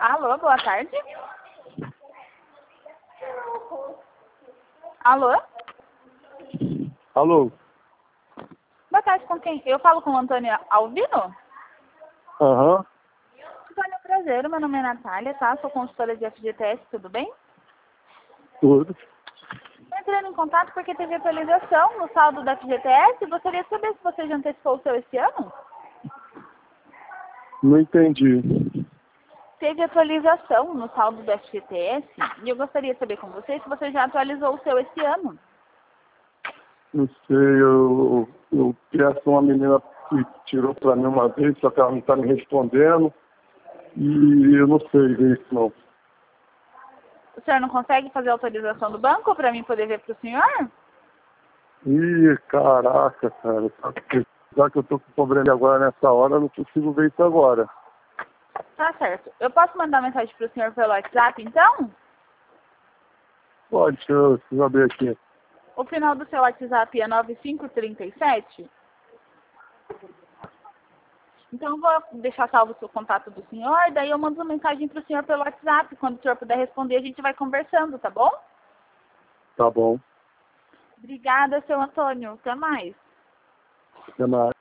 Alô, boa tarde. Alô? Alô? Boa tarde, com quem? Eu falo com o Antônio Alvino? Aham. Antônio, prazer, meu nome é Natália, tá? Sou consultora de FGTS, tudo bem? Tudo. Estou entrando em contato porque teve atualização no saldo da FGTS. Gostaria de saber se você já antecipou o seu esse ano? Não entendi. Teve atualização no saldo da FGTS e eu gostaria de saber com você se você já atualizou o seu esse ano. Não sei, eu peço uma menina que tirou pra mim uma vez, só que ela não tá me respondendo. E eu não sei ver isso não. O senhor não consegue fazer a autorização do banco para mim poder ver para o senhor? Ih, caraca, cara. Já que eu tô com problema agora nessa hora, eu não consigo ver isso agora. Tá certo. Eu posso mandar mensagem para o senhor pelo WhatsApp, então? Pode, deixa eu ver aqui. O final do seu WhatsApp é 9537? Então eu vou deixar salvo o seu contato do senhor, daí eu mando uma mensagem para o senhor pelo WhatsApp. Quando o senhor puder responder, a gente vai conversando, tá bom? Tá bom. Obrigada, seu Antônio. Até mais. Até mais.